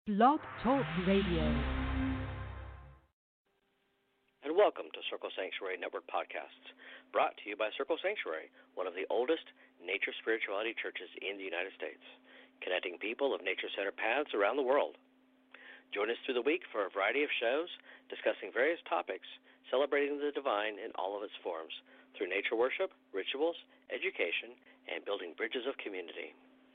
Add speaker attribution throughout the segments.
Speaker 1: Blog Talk Radio.
Speaker 2: And welcome to Circle Sanctuary Network Podcasts, brought to you by Circle Sanctuary, one of the oldest nature spirituality churches in the United States, connecting people of nature-centered paths around the world. Join us through the week for a variety of shows discussing various topics, celebrating the divine in all of its forms, through nature worship, rituals, education, and building bridges of community.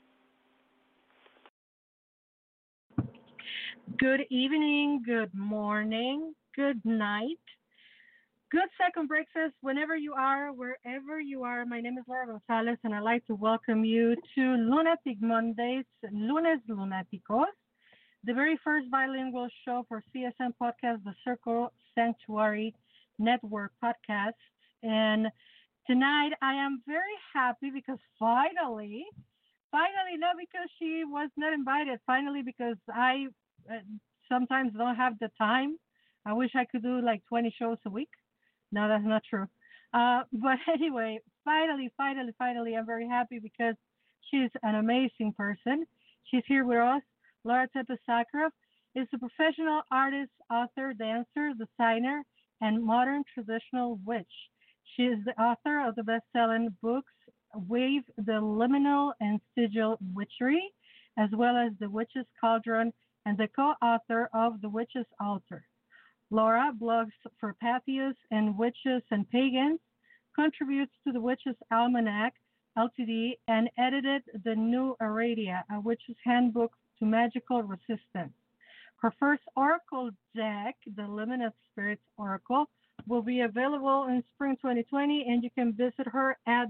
Speaker 3: Good evening, good morning, good night, good second breakfast, whenever you are, wherever you are. My name is Laura Gonzalez, and I'd like to welcome you to Lunatic Mondays, Lunes Lunáticos, the very first bilingual show for CSN Podcast, the Circle Sanctuary Network Podcast. And tonight I am very happy because finally, not because she was not invited, finally because I sometimes don't have the time. I wish I could do like 20 shows a week. No, that's not true. But anyway, finally, I'm very happy because she's an amazing person. She's here with us. Laura Tempest-Sakharov is a professional artist, author, dancer, designer, and modern traditional witch. She is the author of the best-selling books Wave the Liminal and Sigil Witchery, as well as The Witch's Cauldron, and the co-author of The Witch's Altar. Laura blogs for Patheos and Witches and Pagans, contributes to The Witch's Almanac, Ltd., and edited The New Aradia, a witch's handbook to magical resistance. Her first oracle deck, the Luminous Spirits Oracle, will be available in spring 2020, and you can visit her at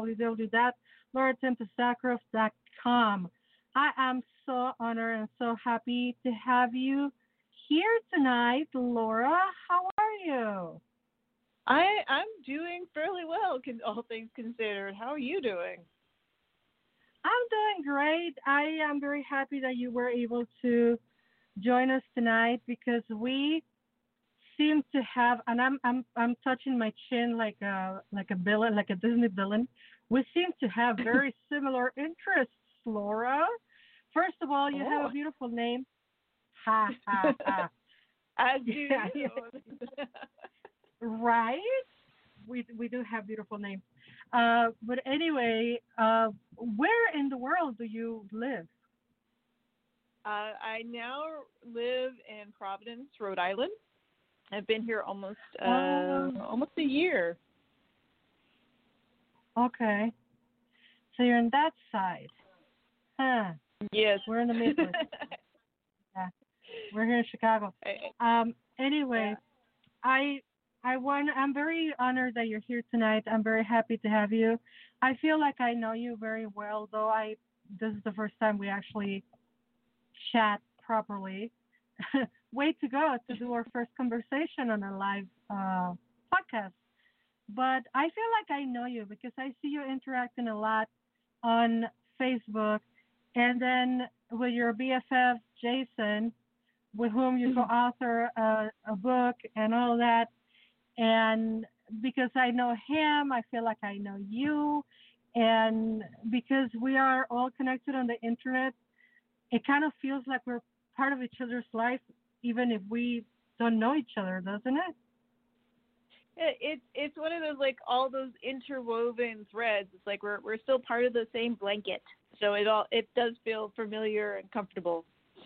Speaker 3: www.lauratempestsakharov.com. I am so honored and so happy to have you here tonight, Laura. How are you?
Speaker 4: I'm doing fairly well, all things considered. How are you doing?
Speaker 3: I'm doing great. I am very happy that you were able to join us tonight because we seem to have, and I'm touching my chin like a villain, like a Disney villain. We seem to have very similar interests, Laura. First of all, you have a beautiful name. Ha ha ha.
Speaker 4: As do
Speaker 3: you. Right? We do have beautiful names. But anyway, where in the world do you live?
Speaker 4: I now live in Providence, Rhode Island. I've been here almost a year. Okay.
Speaker 3: So you're on that side. Huh.
Speaker 4: Yes.
Speaker 3: We're in the Midwest. Yeah. We're here in Chicago. Anyway, yeah. I'm very honored that you're here tonight. I'm very happy to have you. I feel like I know you very well, though this is the first time we actually chat properly. Way to go to do our first conversation on a live podcast. But I feel like I know you because I see you interacting a lot on Facebook, and then with your BFF, Jason, with whom you co-author a book and all that. And because I know him, I feel like I know you. And because we are all connected on the internet, it kind of feels like we're part of each other's life, even if we don't know each other, doesn't it?
Speaker 4: It's one of those, like, all those interwoven threads. It's like we're still part of the same blanket, so it does feel familiar and comfortable.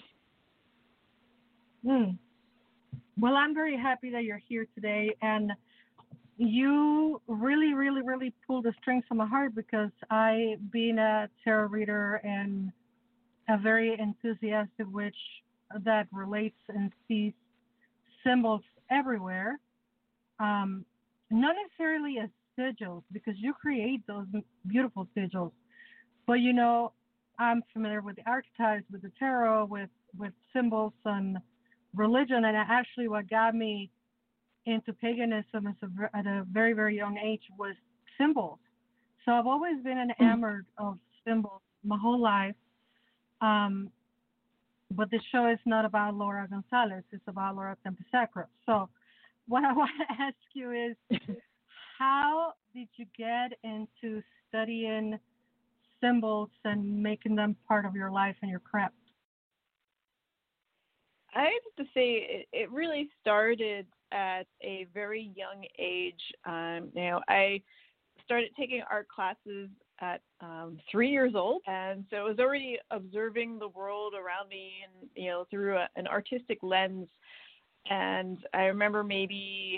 Speaker 3: Well, I'm very happy that you're here today, and you really, really, really pulled the strings from my heart because I, being a tarot reader and a very enthusiastic witch that relates and sees symbols everywhere, not necessarily as sigils, because you create those beautiful sigils, but I'm familiar with the archetypes, with the tarot, with symbols and religion, and actually what got me into paganism at a very, very young age was symbols. So I've always been enamored of symbols my whole life. But the show is not about Laura Gonzalez. It's about Laura Tempest-Sakharov. So what I want to ask you is, how did you get into studying symbols and making them part of your life and your craft?
Speaker 4: I have to say it really started at a very young age. I started taking art classes at 3 years old, and so I was already observing the world around me, and through an artistic lens. And I remember maybe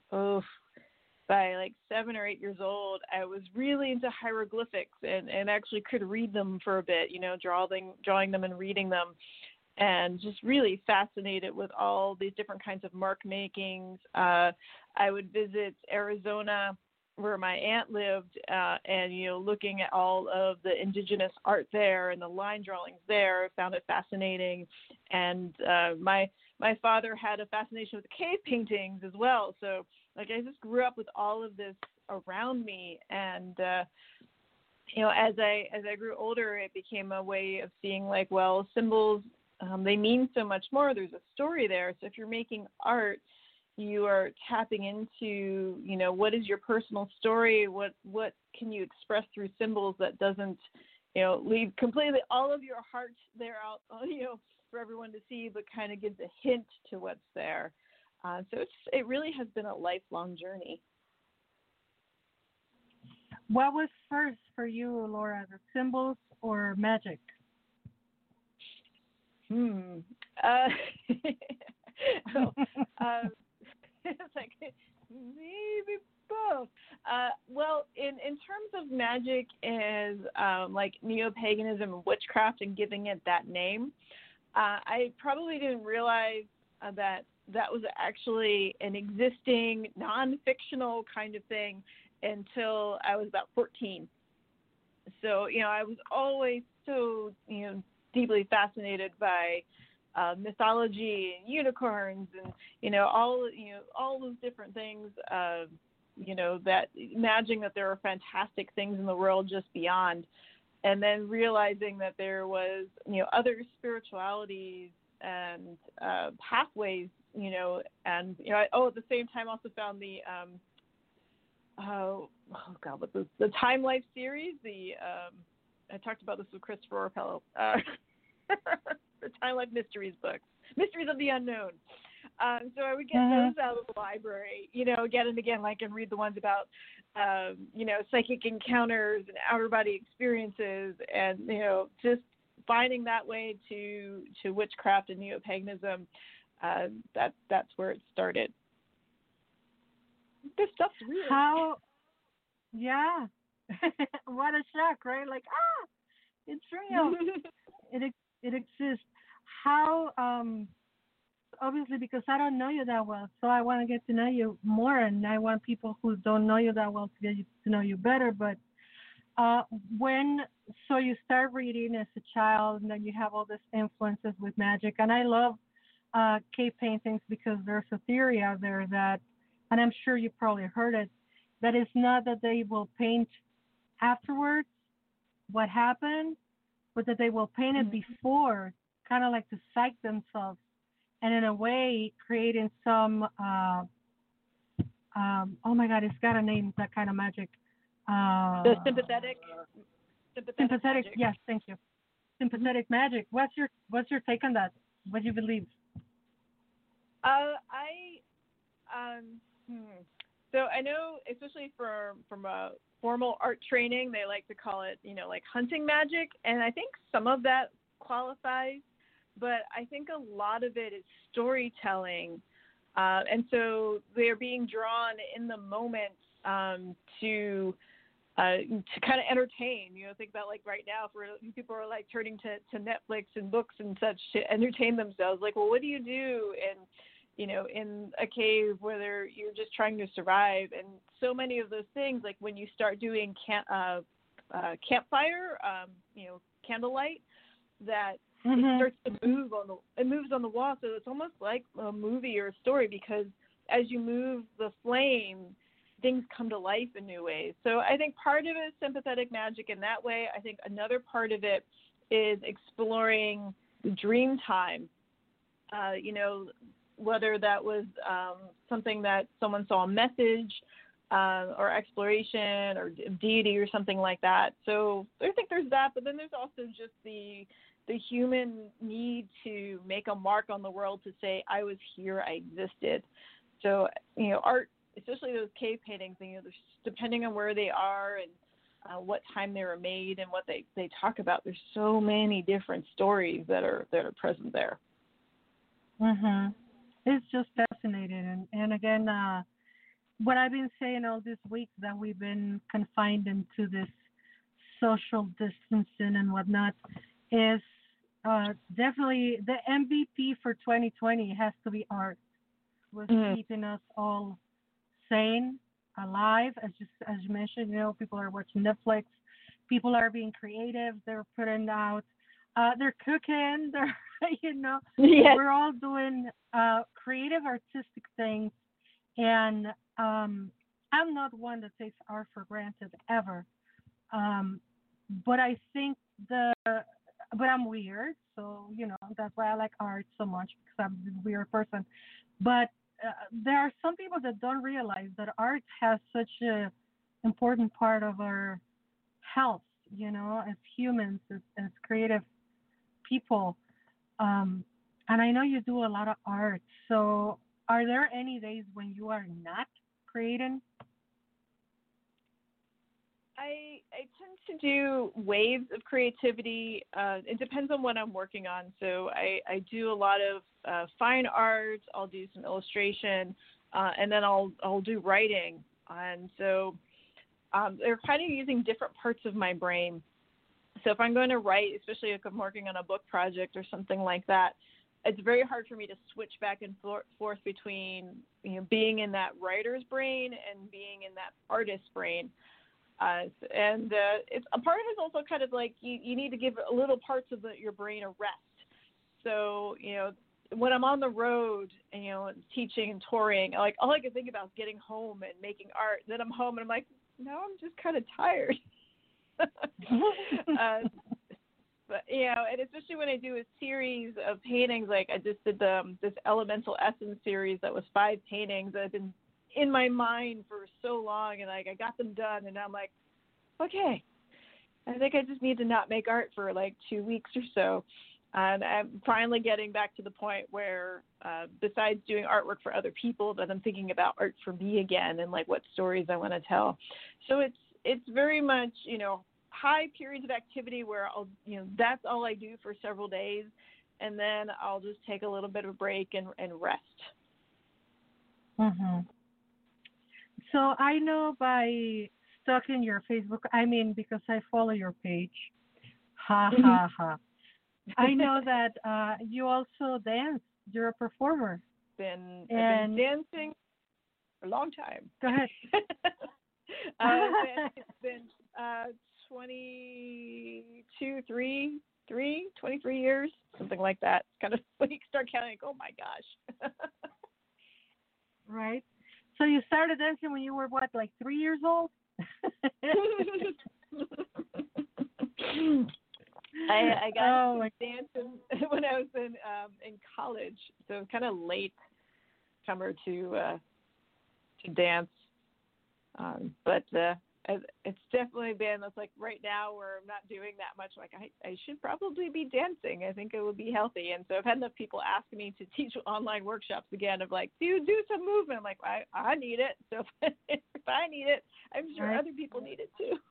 Speaker 4: by like 7 or 8 years old, I was really into hieroglyphics and actually could read them for a bit, drawing them and reading them, and just really fascinated with all these different kinds of mark makings. I would visit Arizona, where my aunt lived, and looking at all of the indigenous art there and the line drawings there, I found it fascinating. And my father had a fascination with cave paintings as well. So I just grew up with all of this around me, and as I grew older, it became a way of seeing symbols. They mean so much more. There's a story there. So if you're making art, you are tapping into, what is your personal story? What can you express through symbols that doesn't, leave completely all of your heart there out, for everyone to see, but kind of gives a hint to what's there. So it really has been a lifelong journey.
Speaker 3: What was first for you, Laura, the symbols or magic?
Speaker 4: It's like maybe both. Well, in terms of magic as like neo-paganism and witchcraft and giving it that name, I probably didn't realize that was actually an existing non-fictional kind of thing until I was about 14. So, I was always so, deeply fascinated by mythology and unicorns and all those different things, that imagining that there are fantastic things in the world just beyond, and then realizing that there was other spiritualities and pathways, and I at the same time also found the the Time Life series. I talked about this with Christopher Orpello. The Time Life Mysteries books, Mysteries of the Unknown. So I would get those out of the library, again and again, and read the ones about, psychic encounters and outer body experiences, and, just finding that way to witchcraft and neo-paganism. That's where it started. This stuff's weird.
Speaker 3: Yeah. What a shock, right? It's real. It exists. How, obviously, because I don't know you that well, so I want to get to know you more, and I want people who don't know you that well to get to know you better. But so you start reading as a child, and then you have all these influences with magic, and I love cave paintings because there's a theory out there that, and I'm sure you probably heard it, that it's not that they will paint afterwards what happened, but that they will paint it before, kind of like to psych themselves, and in a way creating some, oh my God, it's got a name, that kind of magic.
Speaker 4: The sympathetic magic.
Speaker 3: Yes, thank you. Sympathetic magic. What's your take on that? What do you believe?
Speaker 4: So I know, especially from a formal art training, they like to call it, hunting magic. And I think some of that qualifies, but I think a lot of it is storytelling. And so they're being drawn in the moment to kind of entertain. Think about right now, if people are turning to Netflix and books and such to entertain themselves. Well, what do you do in a cave where you're just trying to survive? And so many of those things, when you start doing campfire, candlelight, that it starts to move on the wall. So it's almost like a movie or a story, because as you move the flame, things come to life in new ways. So I think part of it is sympathetic magic in that way. I think another part of it is exploring dream time. Whether that was something that someone saw a message or exploration or deity or something like that. So I think there's that, but then there's also just the the human need to make a mark on the world, to say, I was here, I existed. So, art, especially those cave paintings, depending on where they are and what time they were made and what they talk about, there's so many different stories that are present there.
Speaker 3: Mhm. It's just fascinating, and again, what I've been saying all this week, that we've been confined into this social distancing and whatnot, is definitely the MVP for 2020 has to be art. Was keeping us all sane, alive. As you mentioned, people are watching Netflix, people are being creative. They're putting out, they're cooking. They're
Speaker 4: Yes.
Speaker 3: we're all doing creative, artistic things, and I'm not one that takes art for granted ever. But I think but I'm weird, so that's why I like art so much, because I'm this weird person. But there are some people that don't realize that art has such a important part of our health, as humans, as creative people. And I know you do a lot of art. So are there any days when you are not creating?
Speaker 4: I tend to do waves of creativity. It depends on what I'm working on. So I do a lot of fine art. I'll do some illustration, and then I'll do writing. And so they're kind of using different parts of my brain. So if I'm going to write, especially if I'm working on a book project or something like that, it's very hard for me to switch back and forth between being in that writer's brain and being in that artist's brain. It's a part of it's also kind of like you need to give a little parts of your brain a rest. So when I'm on the road and teaching and touring, like all I can think about is getting home and making art. Then I'm home and I'm like, no, I'm just kind of tired. But and especially when I do a series of paintings, like I just did this Elemental Essence series that was 5 paintings that have been in my mind for so long, and like I got them done, and now I'm like, okay, I think I just need to not make art for like 2 weeks or so. And I'm finally getting back to the point where, besides doing artwork for other people, that I'm thinking about art for me again, and like what stories I want to tell. So it's very much high periods of activity where I'll that's all I do for several days, and then I'll just take a little bit of a break and rest.
Speaker 3: Mhm. So I know by stalking your Facebook, because I follow your page. Ha ha ha. I know that you also dance. You're a performer.
Speaker 4: I've been dancing for a long time.
Speaker 3: Go ahead.
Speaker 4: It's been 23 years, something like that. It's kind of when you start counting, like, oh my gosh.
Speaker 3: Right. So you started dancing when you were what, like 3 years old?
Speaker 4: I got into dancing when I was in college, so kind of late comer to dance. But it's definitely been, it's like right now where I'm not doing that much, like I should probably be dancing. I think it would be healthy. And so I've had enough people ask me to teach online workshops again of like, do some movement. I'm like, I need it. So if I need it, I'm sure other people need it too.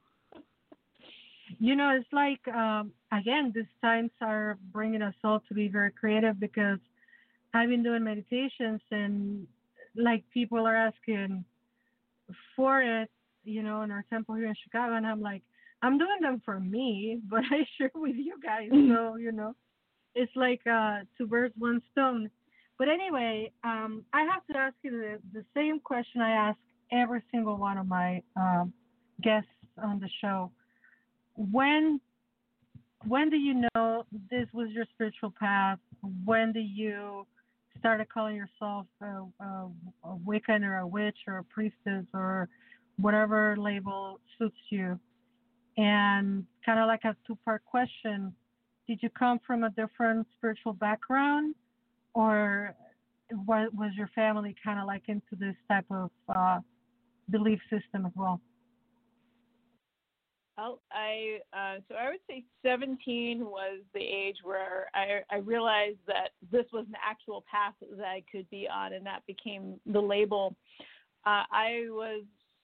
Speaker 3: It's like, again, these times are bringing us all to be very creative, because I've been doing meditations, and like people are asking for it, in our temple here in Chicago, and I'm like, I'm doing them for me, but I share with you guys. So, it's like 2 birds, 1 stone. But anyway, I have to ask you the same question I ask every single one of my guests on the show. When do you know this was your spiritual path? When do you started calling yourself a Wiccan or a witch or a priestess or whatever label suits you? And kind of like a 2-part question: did you come from a different spiritual background, or was your family kind of like into this type of belief system as well?
Speaker 4: So I would say 17 was the age where I realized that this was an actual path that I could be on, and that became the label. I was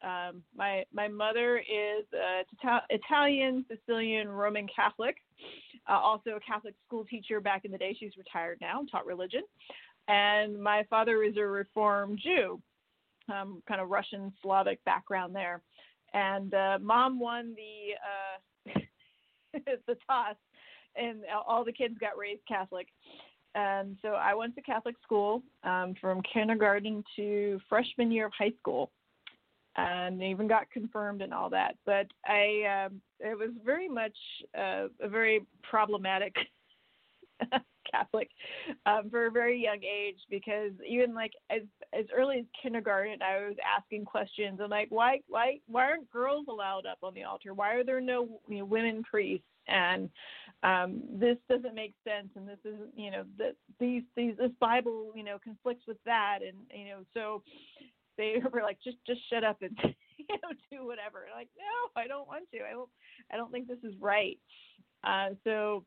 Speaker 4: my mother is Italian, Sicilian, Roman Catholic, also a Catholic school teacher back in the day. She's retired now, taught religion, and my father is a Reformed Jew, kind of Russian Slavic background there. And Mom won the the toss, and all the kids got raised Catholic. And so I went to Catholic school from kindergarten to freshman year of high school, and even got confirmed and all that. But it was very much a very problematic Catholic for a very young age, because even like as early as kindergarten, I was asking questions. I'm like, why aren't girls allowed up on the altar? Why are there no women priests? And this doesn't make sense. And this isn't, this Bible, conflicts with that. And so they were like, just shut up and do whatever. And I'm like, no, I don't want to. I don't think this is right. So.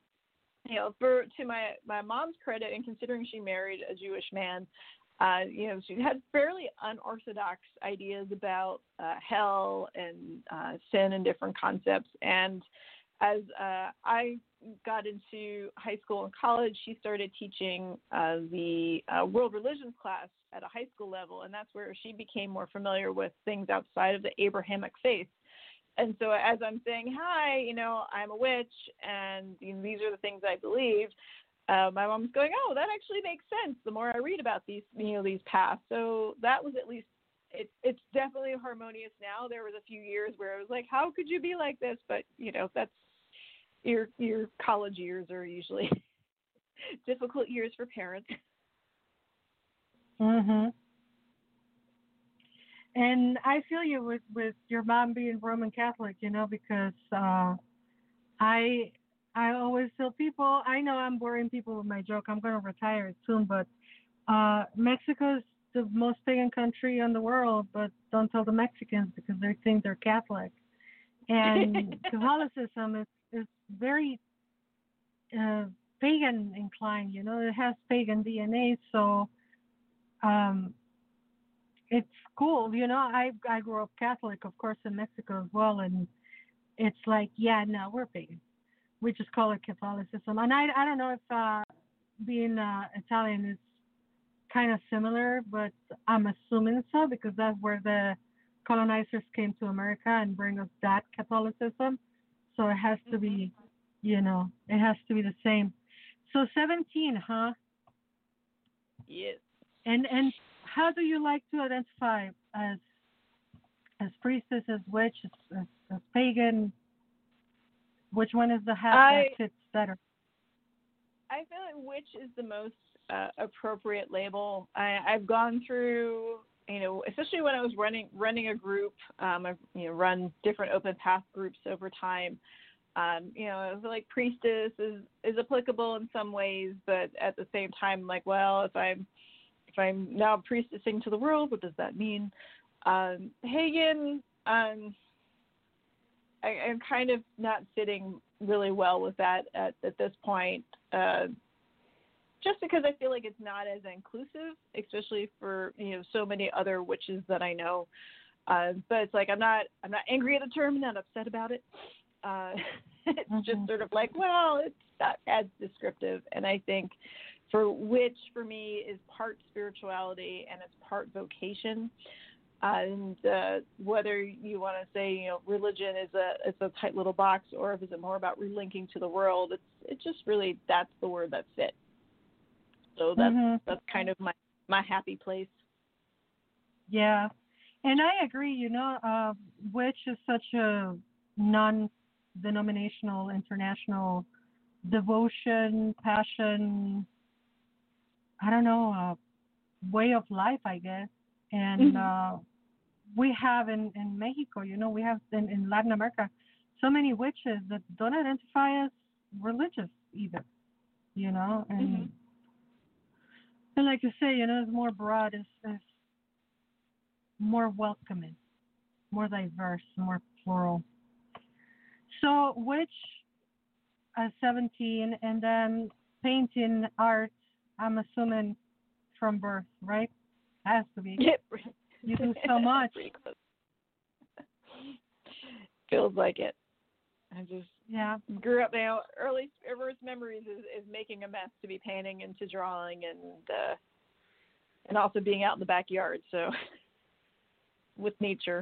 Speaker 4: To my mom's credit, and considering she married a Jewish man, she had fairly unorthodox ideas about hell and sin and different concepts. And as I got into high school and college, she started teaching the world religions class at a high school level, and that's where she became more familiar with things outside of the Abrahamic faith. And so as I'm saying, hi, I'm a witch, and these are the things I believe, my mom's going, oh, that actually makes sense the more I read about these paths. So that was at least, it's definitely harmonious now. There was a few years where it was like, how could you be like this? But, that's your college years are usually difficult years for parents.
Speaker 3: Mhm. And I feel you with your mom being Roman Catholic, because I always tell people, I know I'm boring people with my joke. I'm going to retire soon, but Mexico is the most pagan country in the world, but don't tell the Mexicans because they think they're Catholic. And Catholicism is very pagan inclined, it has pagan DNA, so it's cool. I grew up Catholic, of course, in Mexico as well, and it's like, yeah, no, we're pagan. We just call it Catholicism. And I don't know if being Italian is kind of similar, but I'm assuming so, because that's where the colonizers came to America and bring us that Catholicism. So it has to be, it has to be the same. So 17, huh?
Speaker 4: Yes.
Speaker 3: And how do you like to identify as priestess, as witch, as pagan? Which one is the hat that fits better?
Speaker 4: I feel like witch is the most appropriate label. I've gone through, especially when I was running a group. I've run different open path groups over time. I feel like priestess is applicable in some ways, but at the same time, like, well, if I'm now priestessing to the world, what does that mean? Pagan, I'm kind of not sitting really well with that at this point, just because I feel like it's not as inclusive, especially for so many other witches that I know. But it's like I'm not angry at the term, I'm not upset about it. It's just sort of like, well, it's not as descriptive, and I think for witch, for me, is part spirituality and it's part vocation. And whether you want to say, religion is a tight little box, or if it's more about relinking to the world, it's just really, that's the word that fits. So that's kind of my happy place.
Speaker 3: Yeah, and I agree. Witch is such a non-denominational, international devotion, passion, I don't know, way of life, I guess. And we have in Mexico, we have in Latin America, so many witches that don't identify as religious either, and like you say, it's more broad, it's more welcoming, more diverse, more plural. So, which 17, and then painting art, I'm assuming from birth, right? Has to be.
Speaker 4: Yep.
Speaker 3: You do so much.
Speaker 4: Pretty close. Feels like it. I just grew up now. Earliest memories is making a mess, to be painting and to drawing and also being out in the backyard. So with nature.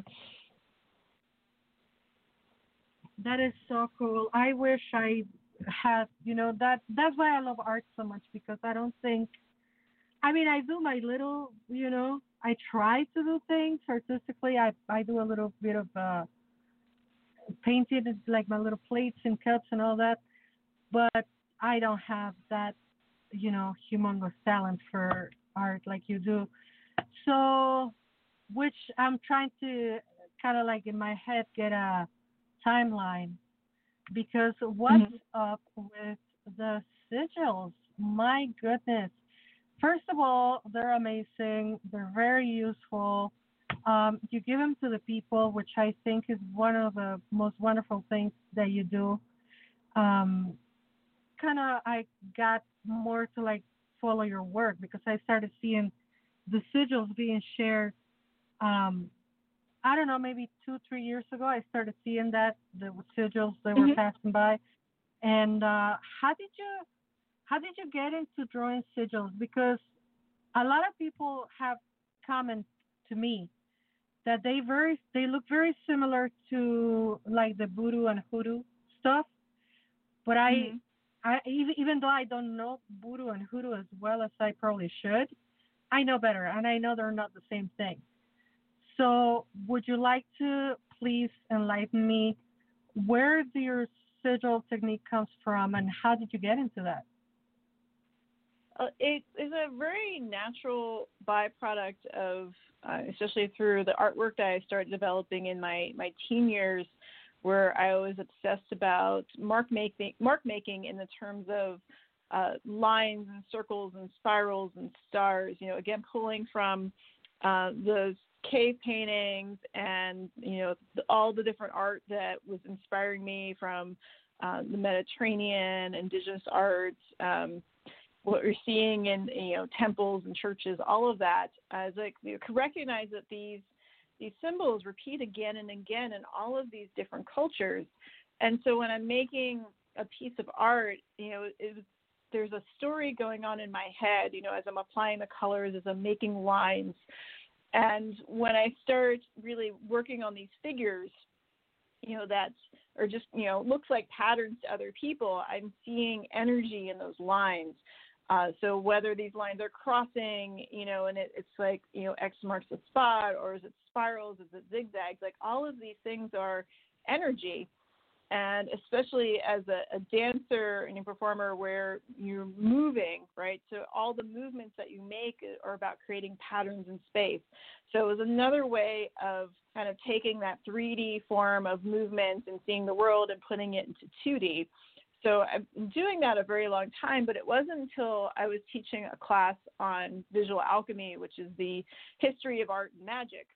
Speaker 3: That is so cool. I wish I had, that's why I love art so much, because I don't think, I mean, I do my little, I try to do things artistically. I do a little bit of painting, like my little plates and cups and all that, but I don't have that, humongous talent for art like you do. So, which I'm trying to kind of like in my head get a timeline, because what's up with the sigils? My goodness. First of all, they're amazing. They're very useful. You give them to the people, which I think is one of the most wonderful things that you do. Kind of, I got more to like follow your work, because I started seeing the sigils being shared. I don't know, maybe 2, 3 years ago, I started seeing that the sigils that were passing by. And how did you get into drawing sigils? Because a lot of people have commented to me that they look very similar to like the voodoo and hoodoo stuff. But I even though I don't know voodoo and hoodoo as well as I probably should, I know better, and I know they're not the same thing. So, would you like to please enlighten me where your sigil technique comes from, and how did you get into that?
Speaker 4: It is a very natural byproduct of, especially through the artwork that I started developing in my teen years, where I was obsessed about mark making in the terms of lines and circles and spirals and stars. Again, pulling from the cave paintings and all the different art that was inspiring me from the Mediterranean, indigenous arts. What we're seeing in temples and churches, all of that, as could recognize that these symbols repeat again and again in all of these different cultures. And so when I'm making a piece of art, there's a story going on in my head, as I'm applying the colors, as I'm making lines. And when I start really working on these figures, that are just, looks like patterns to other people, I'm seeing energy in those lines. So whether these lines are crossing, and it's like, X marks the spot, or is it spirals, is it zigzags? Like all of these things are energy. And especially as a dancer and a performer where you're moving, right? So all the movements that you make are about creating patterns in space. So it was another way of kind of taking that 3D form of movement and seeing the world and putting it into 2D. So I've been doing that a very long time, but it wasn't until I was teaching a class on visual alchemy, which is the history of art and magic,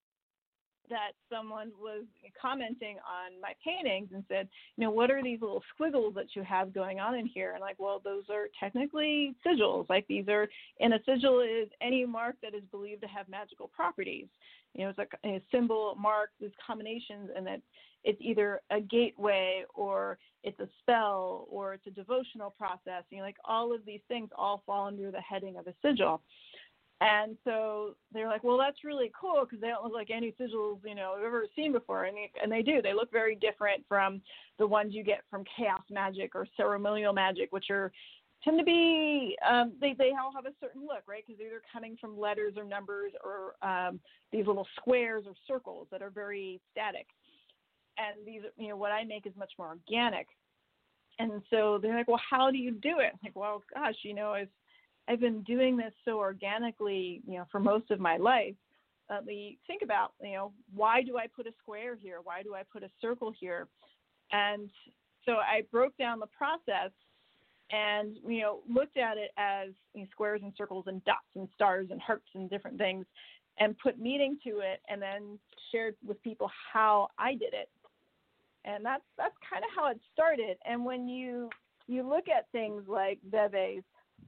Speaker 4: that someone was commenting on my paintings and said, what are these little squiggles that you have going on in here? And like, well, those are technically sigils. Like and a sigil is any mark that is believed to have magical properties. It's like a symbol, mark, these combinations, and that it's either a gateway or it's a spell or it's a devotional process. Like all of these things all fall under the heading of a sigil. And so they're like, well, that's really cool because they don't look like any sigils, I've ever seen before. And they do. They look very different from the ones you get from chaos magic or ceremonial magic, which tend to be, they all have a certain look, right? Because they're either coming from letters or numbers or these little squares or circles that are very static. And these, what I make is much more organic. And so they're like, well, how do you do it? I'm like, well, gosh, I've been doing this so organically, for most of my life. Think about, why do I put a square here? Why do I put a circle here? And so I broke down the process and, looked at it as squares and circles and dots and stars and hearts and different things, and put meaning to it, and then shared with people how I did it. And that's kind of how it started. And when you look at things like Veves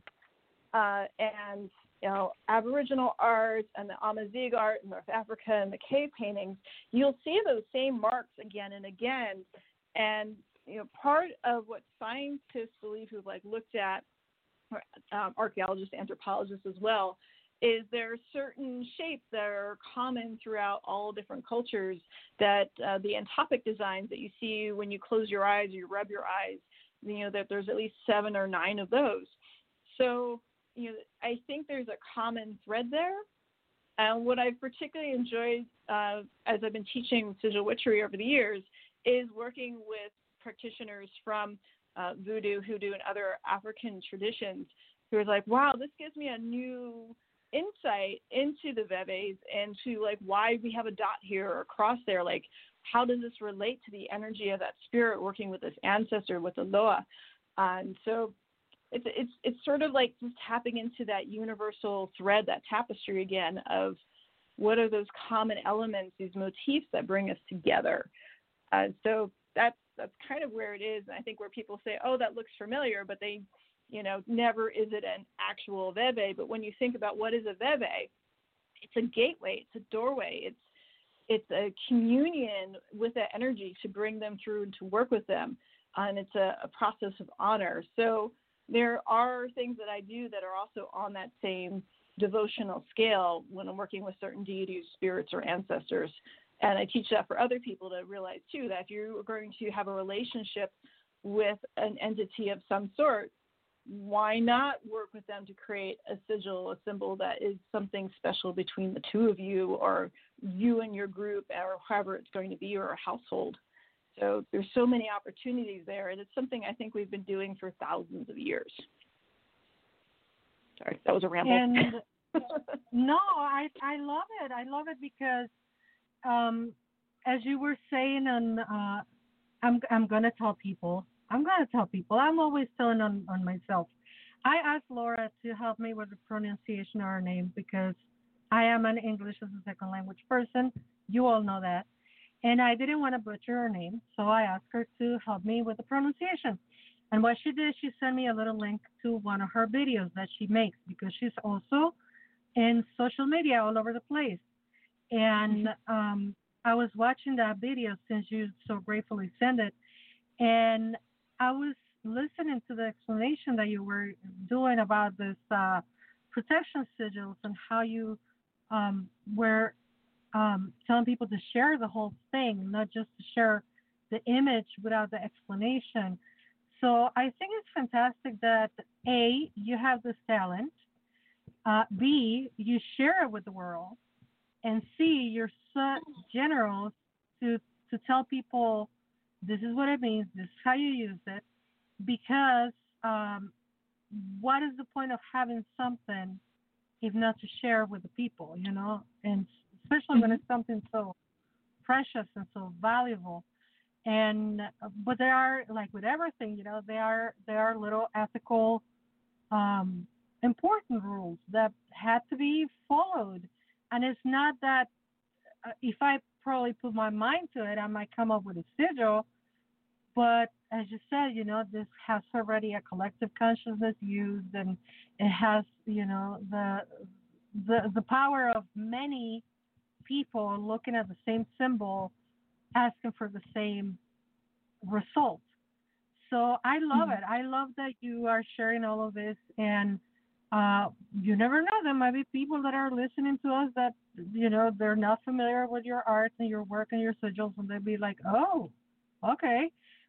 Speaker 4: and Aboriginal art and the Amazigh art in North Africa and the cave paintings, you'll see those same marks again and again. And part of what scientists believe, who've looked at, archaeologists, anthropologists as well, is there are certain shapes that are common throughout all different cultures, that the entopic designs that you see when you close your eyes or you rub your eyes, that there's at least 7 or 9 of those. So, I think there's a common thread there. And what I've particularly enjoyed as I've been teaching sigil witchery over the years is working with practitioners from voodoo, hoodoo, and other African traditions who are like, wow, this gives me a new insight into the Veves and to why we have a dot here or a cross there. How does this relate to the energy of that spirit working with this ancestor, with the Loa? And so it's sort of like just tapping into that universal thread, that tapestry again of what are those common elements, these motifs that bring us together. So that's kind of where it is. And I think where people say, oh, that looks familiar, but they, never is it an actual Veve. But when you think about what is a Veve, it's a gateway, it's a doorway, it's a communion with that energy to bring them through and to work with them. And it's a process of honor. So there are things that I do that are also on that same devotional scale when I'm working with certain deities, spirits, or ancestors. And I teach that for other people to realize, too, that if you're going to have a relationship with an entity of some sort, why not work with them to create a sigil, a symbol that is something special between the two of you, or you and your group, or however it's going to be, or a household. So there's so many opportunities there, and it's something I think we've been doing for thousands of years. Sorry, that was a ramble.
Speaker 3: And no, I love it. I love it because, as you were saying, I'm gonna tell people. I'm always telling on myself. I asked Laura to help me with the pronunciation of her name because I am an English as a second language person. You all know that. And I didn't want to butcher her name, so I asked her to help me with the pronunciation. And what she did, she sent me a little link to one of her videos that she makes, because she's also in social media all over the place. And I was watching that video since you so gratefully sent it, and I was listening to the explanation that you were doing about this protection sigils and how you were telling people to share the whole thing, not just to share the image without the explanation. So I think it's fantastic that A, you have this talent, B, you share it with the world, and C, you're so generous to tell people this is what it means, this is how you use it, because what is the point of having something if not to share with the people, and especially when it's something so precious and so valuable. And but there are, like with everything, there are little ethical important rules that had to be followed. And it's not that if I probably put my mind to it, I might come up with a sigil. But as you said, this has already a collective consciousness used, and it has, the power of many people looking at the same symbol, asking for the same result. So I love it. I love that you are sharing all of this, and you never know, there might be people that are listening to us that, they're not familiar with your art and your work and your sigils, and they'll be like, oh, okay.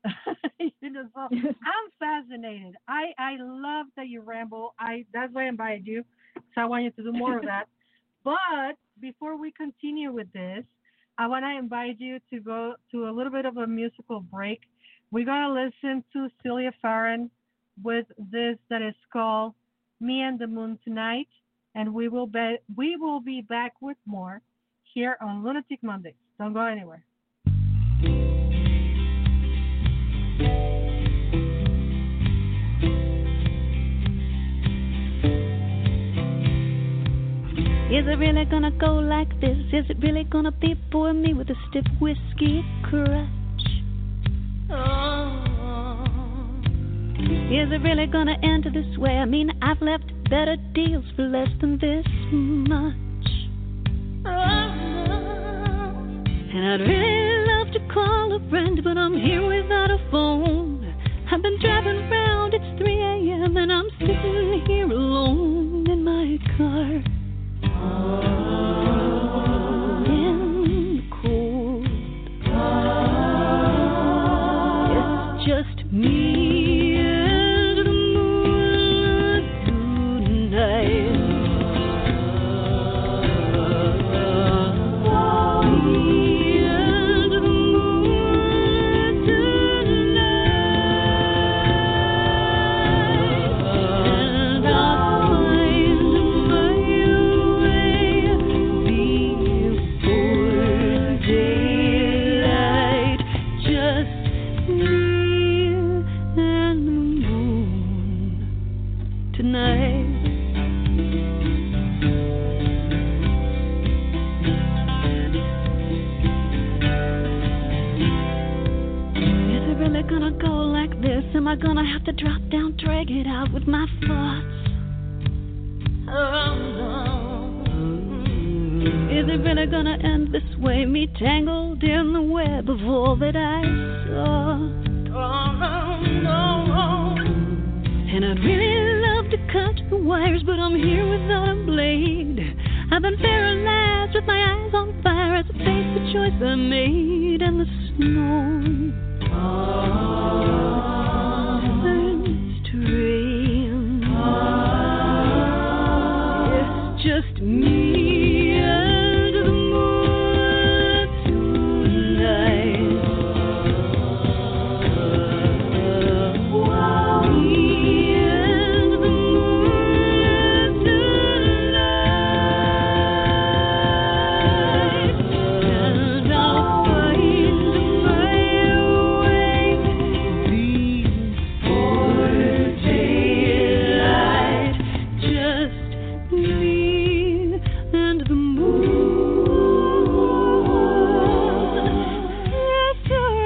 Speaker 3: So I'm fascinated. I love that you ramble. That's why I invited you, so I want you to do more of that. But before we continue with this, I want to invite you to go to a little bit of a musical break. We're going to listen to Celia Farren with this that is called Me and the Moon Tonight, and we will be back with more here on Lunatic Mondays. Don't go anywhere.
Speaker 1: Is it really gonna go like this? Is it really gonna be for me with a stiff whiskey crutch? Is it really gonna end this way? I mean, I've left better deals for less than this much. And I'd really love to call a friend, but I'm here without a phone. I've been driving around, it's 3 a.m. and I'm sitting here alone in my car. In the cold. It's just me and the moon tonight. Am I gonna have to drop down, drag it out with my thoughts? Oh no. Is it really gonna end this way? Me tangled in the web of all that I saw. Oh no. And I'd really love to cut the wires, but I'm here without a blade. I've been paralyzed with my eyes on fire as I face the choice I made in the snow. It's just me and the moon tonight. Me and the moon tonight. And I'll find my way before daylight. Just me and the moon. Yes, your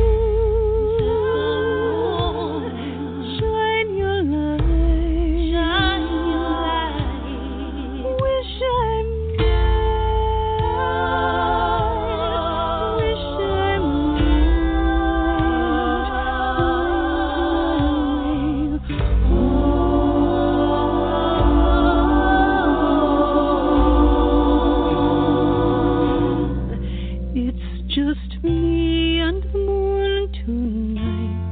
Speaker 1: moon. Shine your light. Shine your light. Wish I'm yours. Wish I'm It's just me and the moon tonight.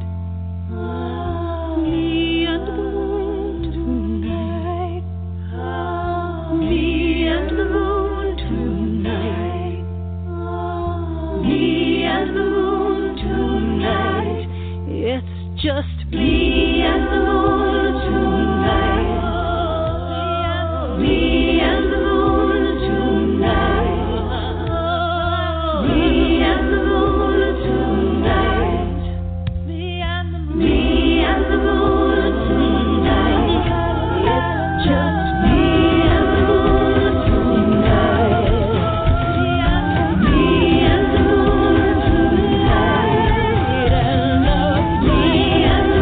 Speaker 1: Me and the moon tonight. Me and the moon tonight. Me and the moon tonight. It's just me and the moon tonight. Me and the moon tonight. Me and the moon tonight. Me and the moon. Me and the moon tonight. It's just me and the moon tonight. Me and the moon tonight. Me and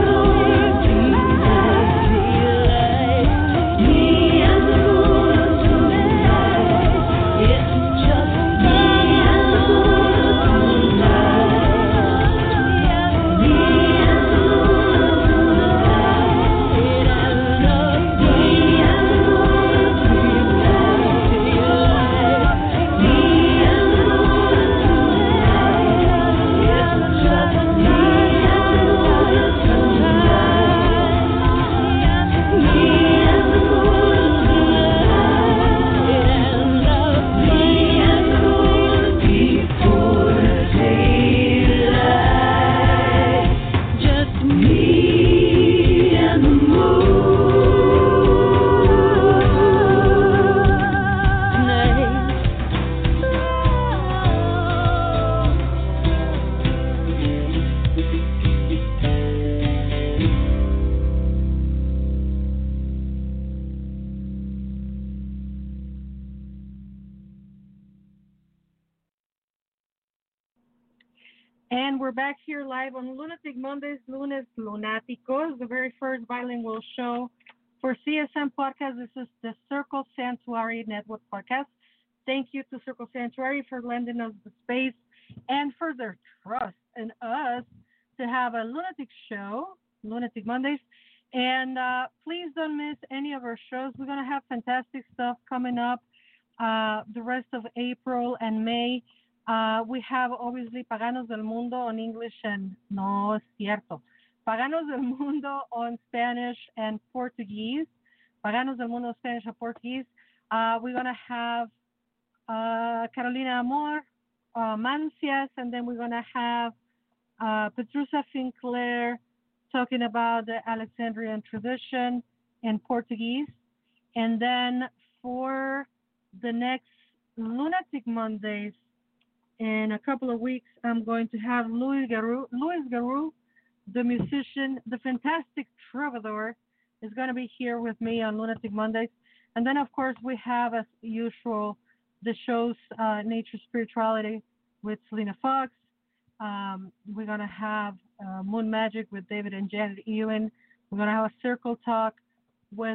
Speaker 3: And we're back here live on Lunatic Mondays, Lunes Lunáticos, the very first bilingual show for CSM Podcast. This is the Circle Sanctuary Network podcast. Thank you to Circle Sanctuary for lending us the space and for their trust in us to have a lunatic show, Lunatic Mondays. And please don't miss any of our shows. We're going to have fantastic stuff coming up the rest of April and May. We have obviously Paganos del Mundo on English and no es cierto. Paganos del Mundo on Spanish and Portuguese. Paganos del Mundo Spanish and Portuguese. We're going to have Carolina Amor, Mancias, and then we're going to have Petrusa Sinclair talking about the Alexandrian tradition in Portuguese. And then for the next Lunatic Mondays, in a couple of weeks, I'm going to have Luis Garou, the musician, the fantastic troubadour, is going to be here with me on Lunatic Mondays. And then, of course, we have, as usual, the shows Nature Spirituality with Selena Fox. We're going to have Moon Magic with David and Janet Ewan. We're going to have a Circle Talk with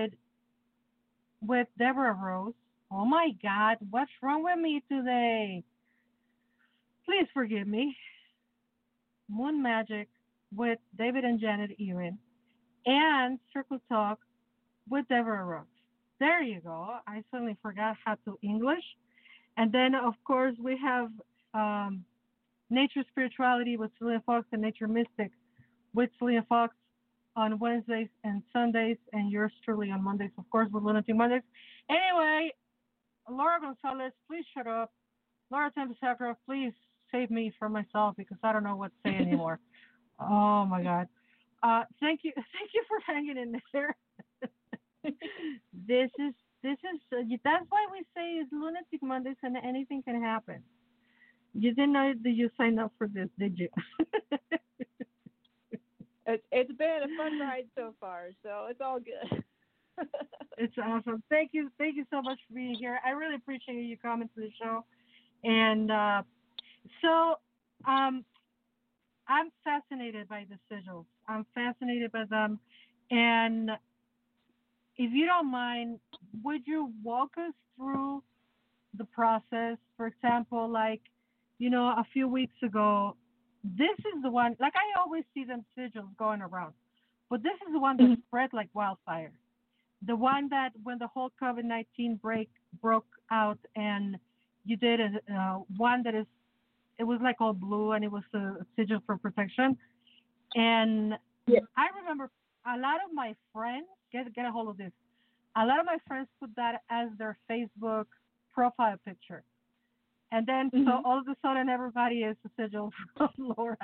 Speaker 3: Deborah Rose. Oh, my God, what's wrong with me today? Please forgive me. Moon Magic with David and Janet Ewan, and Circle Talk with Deborah Rose. There you go. I suddenly forgot how to English. And then, of course, we have Nature Spirituality with Selena Fox and Nature Mystic with Selena Fox on Wednesdays and Sundays, and yours truly on Mondays, of course, with Lunatic Mondays. Anyway, Laura Gonzalez, please shut up. Laura Tempesacra, please save me from myself because I don't know what to say anymore. Oh my God. Thank you for hanging in there. This is that's why we say it's Lunatic Mondays and anything can happen. You didn't know that you signed up for this, did you?
Speaker 4: It's been a fun ride so far, so it's all good.
Speaker 3: It's awesome. Thank you so much for being here. I really appreciate you coming to the show. And so I'm fascinated by the sigils. I'm fascinated by them. And if you don't mind, would you walk us through the process? For example, like, a few weeks ago, this is the one, like I always see them sigils going around, but this is the one that spread like wildfire. The one that when the whole COVID-19 broke out and you did one that it was like all blue and it was a sigil for protection. And yeah. I remember a lot of my friends, get a hold of this, a lot of my friends put that as their Facebook profile picture. And then so all of a sudden everybody is a sigil from Laura.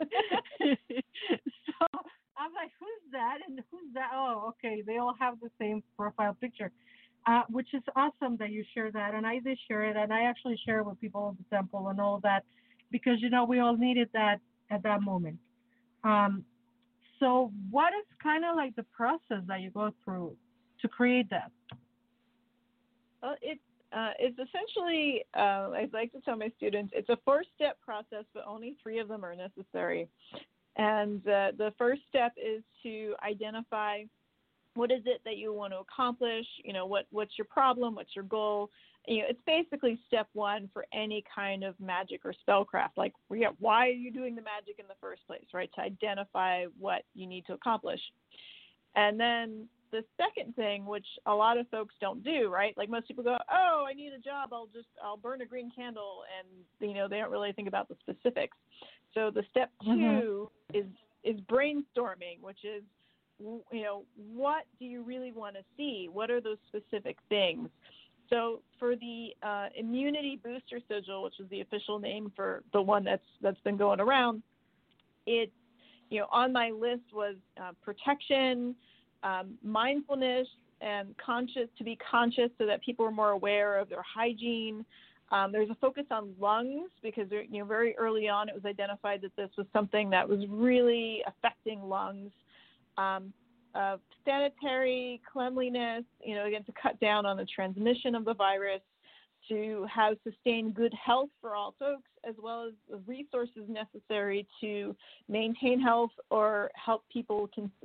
Speaker 3: So I'm like, who's that? And who's that? Oh, okay. They all have the same profile picture. Which is awesome that you share that. And I did share it, and I actually share it with people at the temple and all that, because, we all needed that at that moment. So what is kind of like the process that you go through to create that?
Speaker 4: Well, it's essentially, I like to tell my students, it's a 4-step process, but only 3 of them are necessary. And the first step is to identify what is it that you want to accomplish? What's your problem? What's your goal? It's basically step 1 for any kind of magic or spellcraft. Like, why are you doing the magic in the first place, right? To identify what you need to accomplish. And then the second thing, which a lot of folks don't do, right? Like most people go, oh, I need a job. I'll burn a green candle. And, they don't really think about the specifics. So the step 2 is brainstorming, which is, what do you really want to see? What are those specific things? So for the immunity booster sigil, which is the official name for the one that's been going around, it, on my list was protection, mindfulness, and to be conscious so that people are more aware of their hygiene. There's a focus on lungs because, very early on it was identified that this was something that was really affecting lungs. Sanitary cleanliness, again, to cut down on the transmission of the virus, to have sustained good health for all folks, as well as the resources necessary to maintain health or help people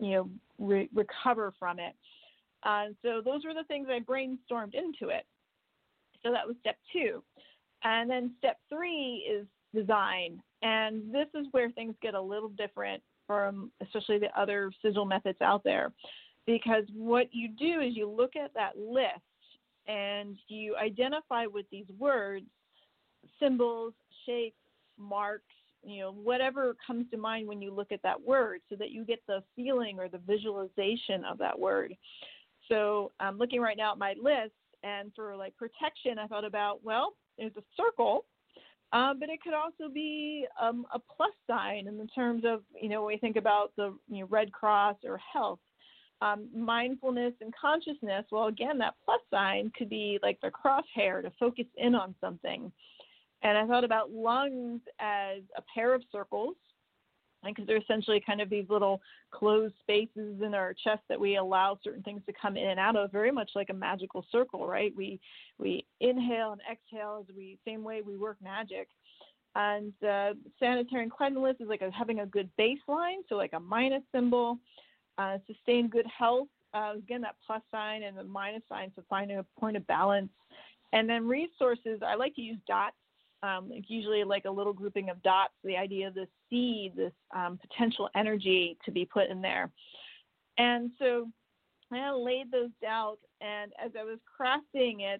Speaker 4: recover from it. So those were the things I brainstormed into it. So that was step 2. And then step 3 is design. And this is where things get a little different from especially the other sigil methods out there. Because what you do is you look at that list and you identify with these words, symbols, shapes, marks, whatever comes to mind when you look at that word, so that you get the feeling or the visualization of that word. So I'm looking right now at my list, and for like protection, I thought about, well, there's a circle, but it could also be a plus sign in the terms of, when we think about the Red Cross or health. Mindfulness and consciousness, well, again, that plus sign could be like the crosshair to focus in on something. And I thought about lungs as a pair of circles, because they're essentially kind of these little closed spaces in our chest that we allow certain things to come in and out of, very much like a magical circle, right? We inhale and exhale same way we work magic. And sanitary and cleanliness is like having a good baseline, so like a minus symbol. Sustained good health, again, that plus sign, and the minus sign, so finding a point of balance. And then resources, I like to use dots, usually like a little grouping of dots, the idea of this seed, this potential energy to be put in there. And so I laid those out, and as I was crafting it,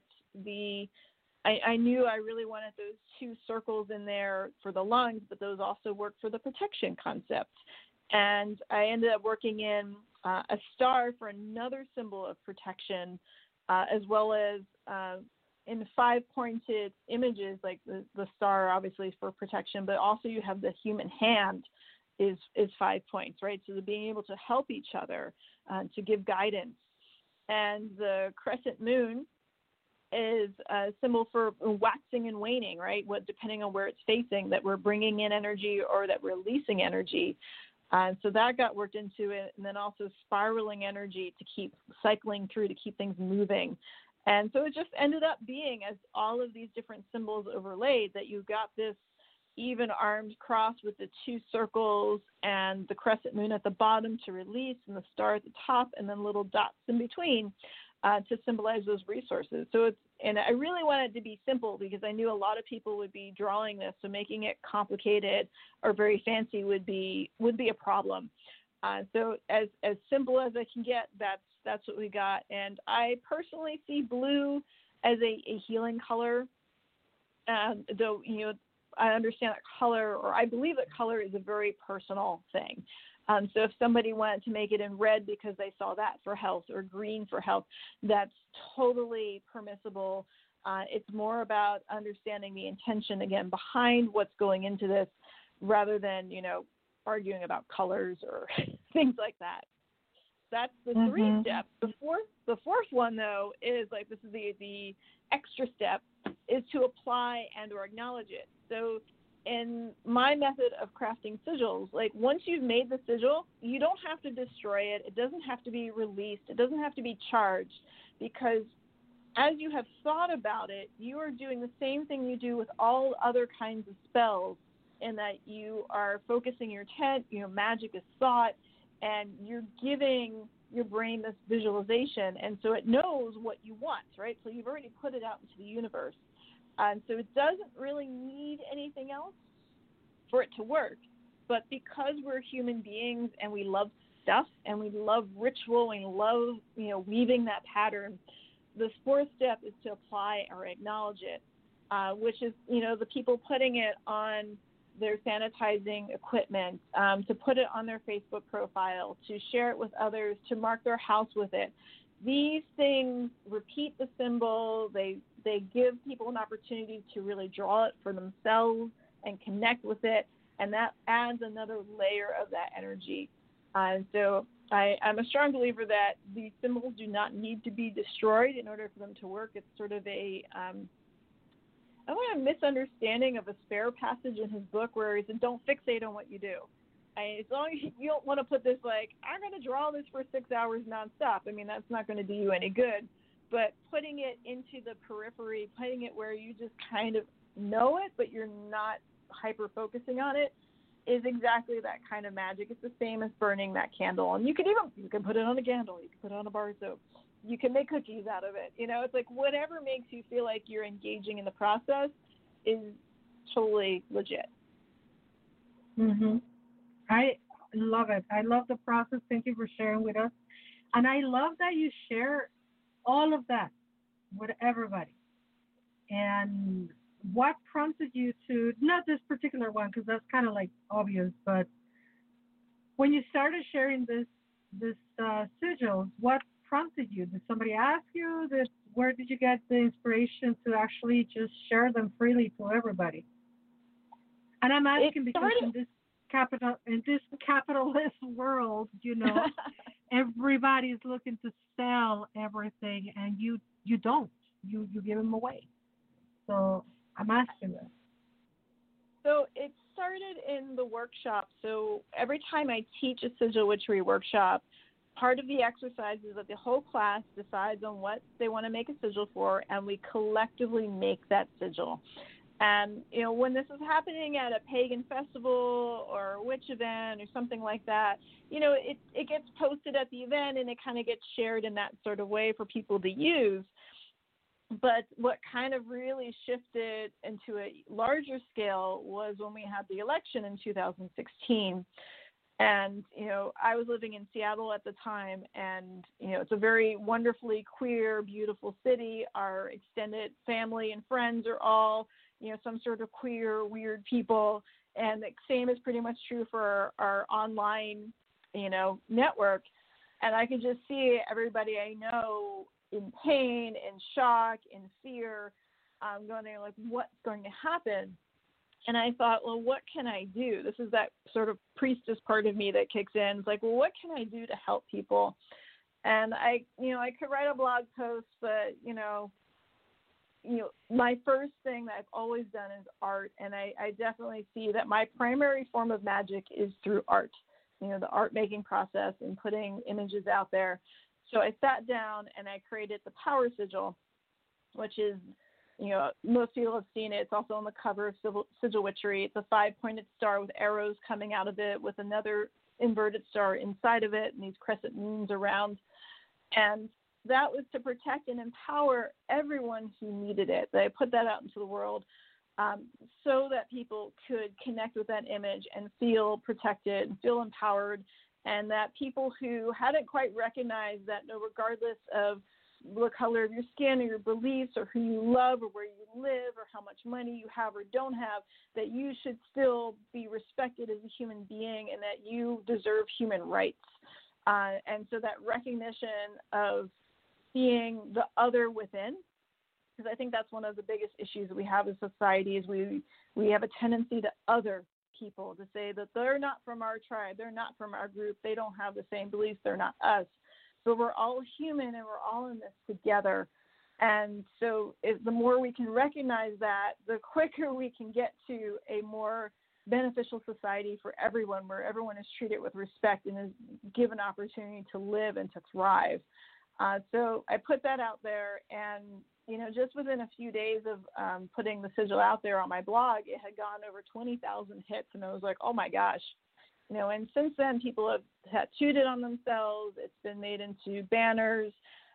Speaker 4: I knew I really wanted those 2 circles in there for the lungs, but those also work for the protection concept. And I ended up working in a star for another symbol of protection, as well as in 5-pointed images, like the star obviously is for protection, but also you have the human hand is 5 points, right? So being able to help each other, to give guidance. And the crescent moon is a symbol for waxing and waning, right? Depending on where it's facing, that we're bringing in energy or that we're releasing energy. So that got worked into it, and then also spiraling energy to keep cycling through, to keep things moving. And so it just ended up being, as all of these different symbols overlaid, that you got this even armed cross with the 2 circles and the crescent moon at the bottom to release, and the star at the top, and then little dots in between to symbolize those resources. And I really wanted it to be simple, because I knew a lot of people would be drawing this, so making it complicated or very fancy would be a problem. So as simple as I can get, that's what we got. And I personally see blue as a healing color, though I understand that color, or I believe that color is a very personal thing. So if somebody wanted to make it in red because they saw that for health, or green for health, that's totally permissible. It's more about understanding the intention, again, behind what's going into this, rather than, arguing about colors or things like that. That's the 3 steps. The fourth one, though, is like, this is the extra step, is to apply and or acknowledge it. So in my method of crafting sigils, like once you've made the sigil, you don't have to destroy it. It doesn't have to be released. It doesn't have to be charged, because as you have thought about it, you are doing the same thing you do with all other kinds of spells, in that you are focusing your intent, magic is thought, and you're giving your brain this visualization, and so it knows what you want, right? So you've already put it out into the universe. And so it doesn't really need anything else for it to work. But because we're human beings and we love stuff and we love ritual and we love, weaving that pattern, the 4th step is to apply or acknowledge it, which is, the people putting it on their sanitizing equipment, to put it on their Facebook profile, to share it with others, to mark their house with it. These things repeat the symbol. They give people an opportunity to really draw it for themselves and connect with it, and that adds another layer of that energy. So I'm a strong believer that these symbols do not need to be destroyed in order for them to work. It's sort of a misunderstanding of a spare passage in his book where he said, don't fixate on what you do. As long as you don't want to put this, like, I'm going to draw this for 6 hours nonstop. I mean, that's not going to do you any good. but putting it into the periphery, putting it where you just kind of know it, but you're not hyper-focusing on it, is exactly that kind of magic. It's the same as burning that candle. And you can put it on a candle. You can put it on a bar of soap. You can make cookies out of it. It's like whatever makes you feel like you're engaging in the process is totally legit.
Speaker 3: Mm-hmm. I love it. I love the process. Thank you for sharing with us. And I love that you share all of that with everybody. And what prompted you to, not this particular one, because that's kind of like obvious, but when you started sharing this sigils, what prompted you? Did somebody ask you this? Where did you get the inspiration to actually just share them freely to everybody? And I'm asking because in this capitalist world, everybody's looking to sell everything, and you don't. You give them away. So I'm asking this.
Speaker 4: So it started in the workshop. So every time I teach a sigil witchery workshop, part of the exercise is that the whole class decides on what they want to make a sigil for, and we collectively make that sigil. And, when this is happening at a pagan festival or a witch event or something like that, it gets posted at the event and it kind of gets shared in that sort of way for people to use. But what kind of really shifted into a larger scale was when we had the election in 2016. And, I was living in Seattle at the time, and, it's a very wonderfully queer, beautiful city. Our extended family and friends are all, some sort of queer, weird people. And the same is pretty much true for our online, network. And I could just see everybody I know in pain, in shock, in fear, going there like, what's going to happen? And I thought, well, what can I do? This is that sort of priestess part of me that kicks in. It's like, well, what can I do to help people? And I could write a blog post, but, my first thing that I've always done is art. And I definitely see that my primary form of magic is through art, the art making process and putting images out there. So I sat down and I created the Power Sigil, which is, most people have seen it. It's also on the cover of Sigil Witchery. It's a 5-pointed star with arrows coming out of it with another inverted star inside of it and these crescent moons around. And that was to protect and empower everyone who needed it. I put that out into the world so that people could connect with that image and feel protected and feel empowered, and that people who hadn't quite recognized that, regardless of the color of your skin or your beliefs or who you love or where you live or how much money you have or don't have, that you should still be respected as a human being and that you deserve human rights. And so that recognition of seeing the other within, because I think that's one of the biggest issues that we have as society is we have a tendency to other people, to say that they're not from our tribe, they're not from our group, they don't have the same beliefs, they're not us. But we're all human and we're all in this together. And so the more we can recognize that, the quicker we can get to a more beneficial society for everyone, where everyone is treated with respect and is given opportunity to live and to thrive. So I put that out there, and, just within a few days of putting the sigil out there on my blog, it had gone over 20,000 hits, and I was like, oh my gosh. And since then, people have tattooed it on themselves. It's been made into banners.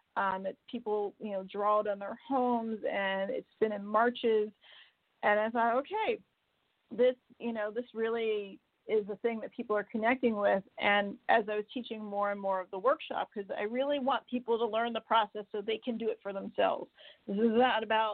Speaker 4: People, draw it on their homes, and it's been in marches. And I thought, okay, this really is the thing that people are connecting with. And as I was teaching more and more of the workshop, because I really want people to learn the process so they can do it for themselves. This is not about,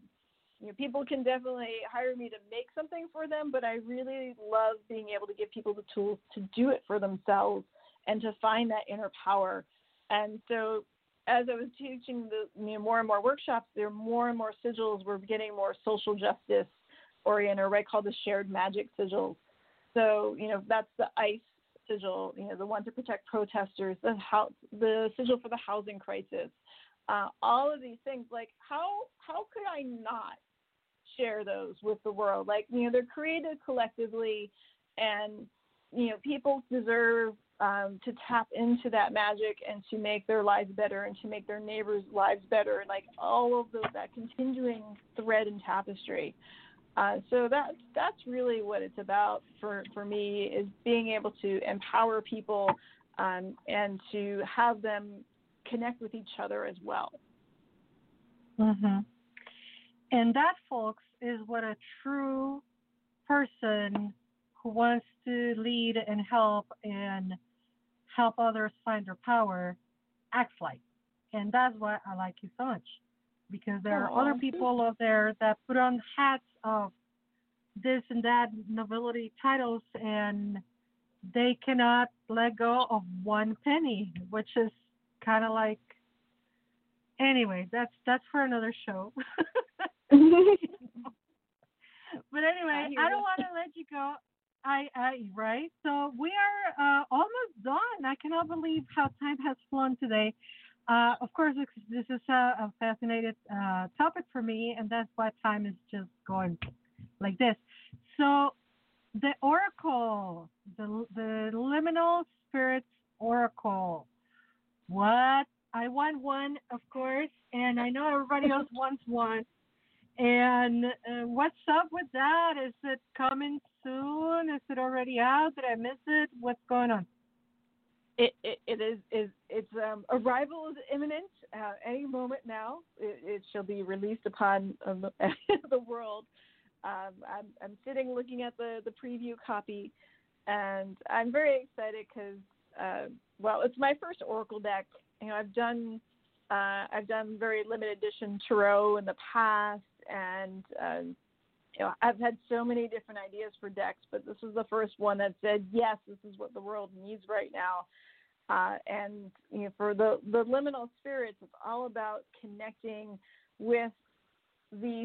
Speaker 4: people can definitely hire me to make something for them, but I really love being able to give people the tools to do it for themselves and to find that inner power. And so as I was teaching the more and more workshops, there were more and more sigils were getting more social justice oriented, or what I call the shared magic sigils. So, that's the ICE sigil, the one to protect protesters, the sigil for the housing crisis, all of these things. Like, how could I not share those with the world? Like, they're created collectively, and, people deserve to tap into that magic and to make their lives better and to make their neighbors' lives better, like all of that continuing thread and tapestry. So that's really what it's about for me, is being able to empower people and to have them connect with each other as well.
Speaker 3: Mm-hmm. And that, folks, is what a true person who wants to lead and help others find their power acts like. And that's why I like you so much, because there are other people out there that put on hats of this and that nobility titles, and they cannot let go of one penny, which is kind of like, anyway, that's for another show. But anyway, I don't want to let you go. Right. So we are almost done. I cannot believe how time has flown today. Of course, this is a fascinating topic for me, and that's why time is just going like this. So the Oracle, the Liminal Spirits Oracle. What? I want one, of course, and I know everybody else wants one. And what's up with that? Is it coming soon? Is it already out? Did I miss it? What's going on?
Speaker 4: It is its arrival is imminent. Any moment now, it shall be released upon the world. I'm sitting looking at the preview copy, and I'm very excited because it's my first Oracle deck. You know, I've done very limited edition tarot in the past, and I've had so many different ideas for decks, but this is the first one that said, yes, this is what the world needs right now. And for the liminal spirits, it's all about connecting with these,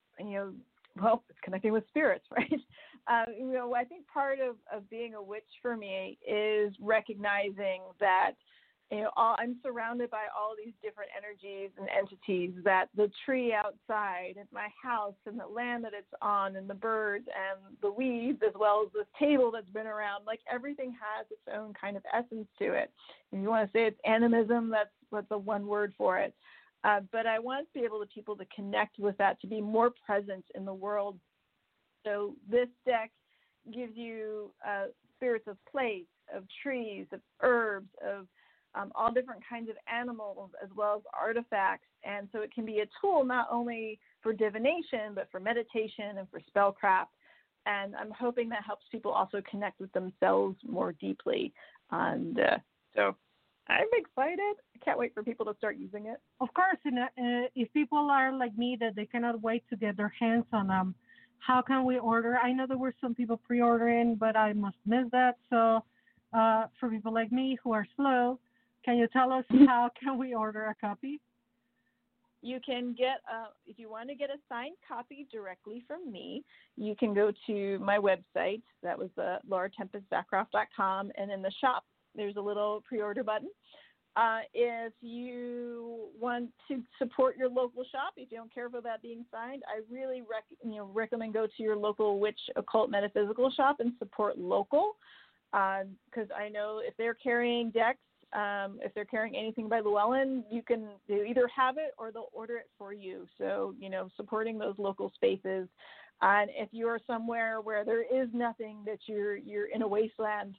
Speaker 4: it's connecting with spirits, right? I think part of being a witch for me is recognizing that I'm surrounded by all these different energies and entities, that the tree outside and my house and the land that it's on and the birds and the weeds, as well as this table that's been around, like everything has its own kind of essence to it. If you want to say it's animism, that's the one word for it. But I want to be able people to connect with that, to be more present in the world. So this deck gives you spirits of place, of trees, of herbs, of all different kinds of animals, as well as artifacts. And so it can be a tool not only for divination, but for meditation and for spellcraft. And I'm hoping that helps people also connect with themselves more deeply. And so I'm excited. I can't wait for people to start using it.
Speaker 3: Of course, if people are like me, that they cannot wait to get their hands on them, how can we order? I know there were some people pre-ordering, but I must miss that. So for people like me who are slow, can you tell us how can we order a copy?
Speaker 4: You can get, if you want to get a signed copy directly from me, you can go to my website. That was lauratempestzachroff.com. And in the shop, there's a little pre-order button. If you want to support your local shop, if you don't care about that being signed, I really recommend go to your local witch, occult, metaphysical shop and support local. Because I know if they're carrying decks, if they're carrying anything by Llewellyn, they either have it or they'll order it for you. So, supporting those local spaces. And if you're somewhere where there is nothing, that you're in a wasteland,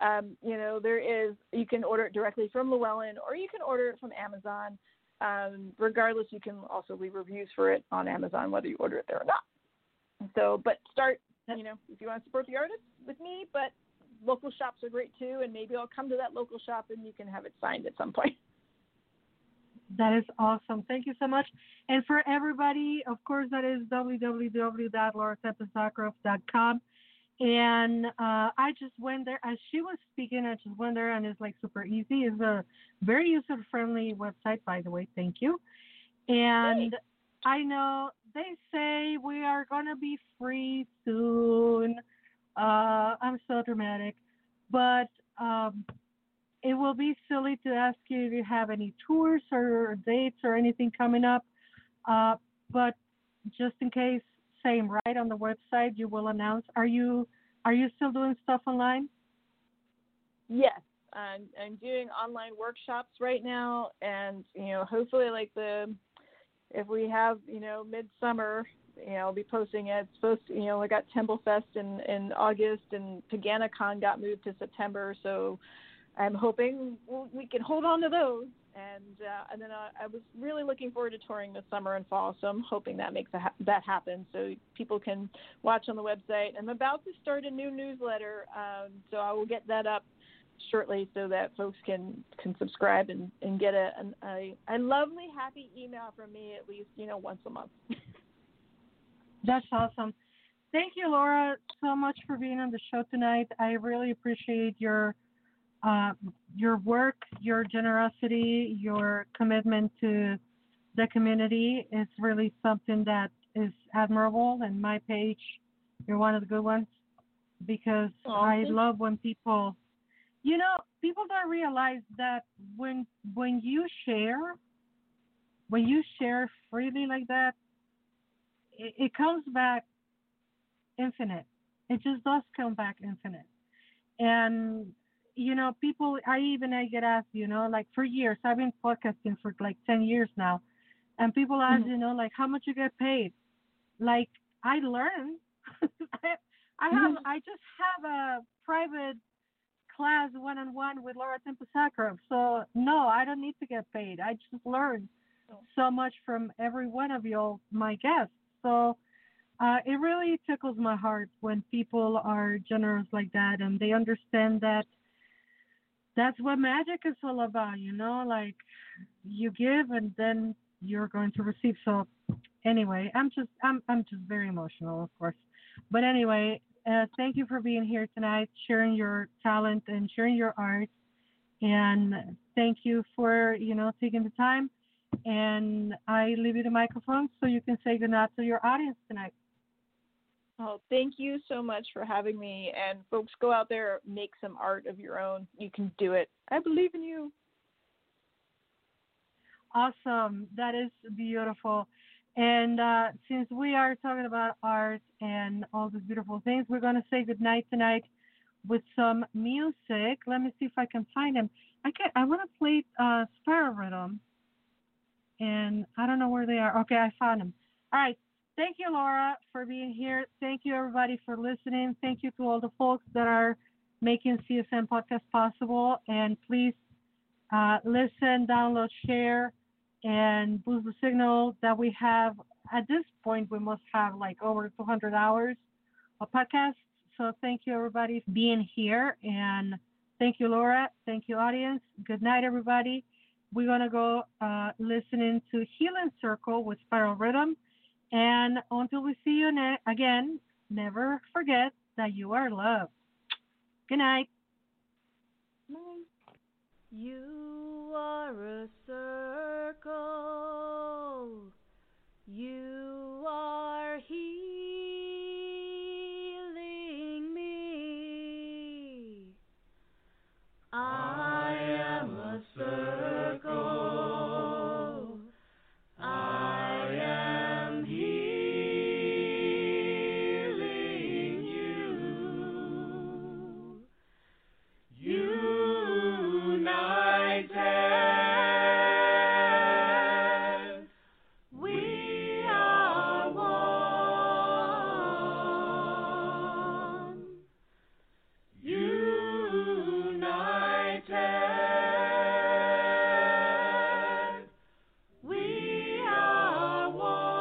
Speaker 4: you can order it directly from Llewellyn, or you can order it from Amazon. Regardless, you can also leave reviews for it on Amazon, whether you order it there or not. So, but start, if you want to support the artist with me, but local shops are great too, and maybe I'll come to that local shop and you can have it signed at some point.
Speaker 3: That is awesome. Thank you so much. And for everybody, of course, that is www.lauratempestzachroff.com. And I just went there as she was speaking. I just went there, and it's like super easy. It's a very user-friendly website, by the way. Thank you. And I know they say we are going to be free soon. I'm so dramatic, but it will be silly to ask you if you have any tours or dates or anything coming up. But just in case, same, right? On the website, you will announce. Are you still doing stuff online?
Speaker 4: Yes. I'm doing online workshops right now, and hopefully if we have midsummer, I'll be posting it. It's supposed to, we got Templefest in August, and PaganaCon got moved to September, so I'm hoping we can hold on to those. And then I was really looking forward to touring this summer and fall, so I'm hoping that makes that happen so people can watch on the website. I'm about to start a new newsletter, so I will get that up shortly so that folks can subscribe and get a lovely, happy email from me at least, once a month.
Speaker 3: That's awesome. Thank you, Laura, so much for being on the show tonight. I really appreciate your work, your generosity, your commitment to the community is really something that is admirable. And my page, you're one of the good ones, because I love when people, people don't realize that when you share freely like that, it comes back infinite. It just does come back infinite. And people, I get asked, like for years, I've been podcasting for like 10 years now, and people ask, how much you get paid? Like, I learn. I just have a private class one-on-one with Laura Tempest-Sakharov. So no, I don't need to get paid. I just learn so much from every one of you, my guests. So it really tickles my heart when people are generous like that, and they understand that that's what magic is all about, like you give and then you're going to receive. So anyway, I'm just very emotional, of course. But anyway, thank you for being here tonight, sharing your talent and sharing your art. And thank you for, taking the time. And I leave you the microphone so you can say goodnight to your audience tonight.
Speaker 4: Oh, thank you so much for having me. And folks, go out there, make some art of your own. You can do it. I believe in you.
Speaker 3: Awesome. That is beautiful. And since we are talking about art and all these beautiful things, we're going to say goodnight tonight with some music. Let me see if I can find them. I want to play Spiral Rhythm. And I don't know where they are. Okay, I found them. All right. Thank you, Laura, for being here. Thank you, everybody, for listening. Thank you to all the folks that are making CSN Podcast possible. And please listen, download, share, and boost the signal that we have. At this point, we must have like over 200 hours of podcasts. So thank you, everybody, for being here. And thank you, Laura. Thank you, audience. Good night, everybody. We're going to go listening to Healing Circle with Spiral Rhythm. And until we see you again, never forget that you are loved. Good night.
Speaker 1: You are a circle. You are healing me. I am a circle. I am healing you. United, we are one. United, we are one.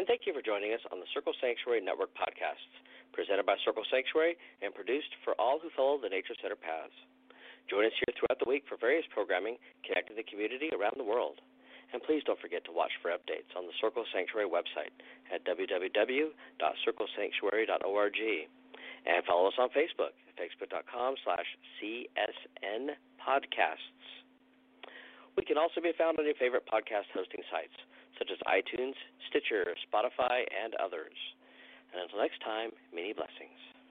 Speaker 2: And thank you for joining us on the Circle Sanctuary Network podcasts, presented by Circle Sanctuary and produced for all who follow the Nature Center paths. Join us here throughout the week for various programming connecting the community around the world. And please don't forget to watch for updates on the Circle Sanctuary website at www.circlesanctuary.org. And follow us on Facebook at facebook.com/CSN podcasts. We can also be found on your favorite podcast hosting sites, such as iTunes, Stitcher, Spotify, and others. And until next time, many blessings.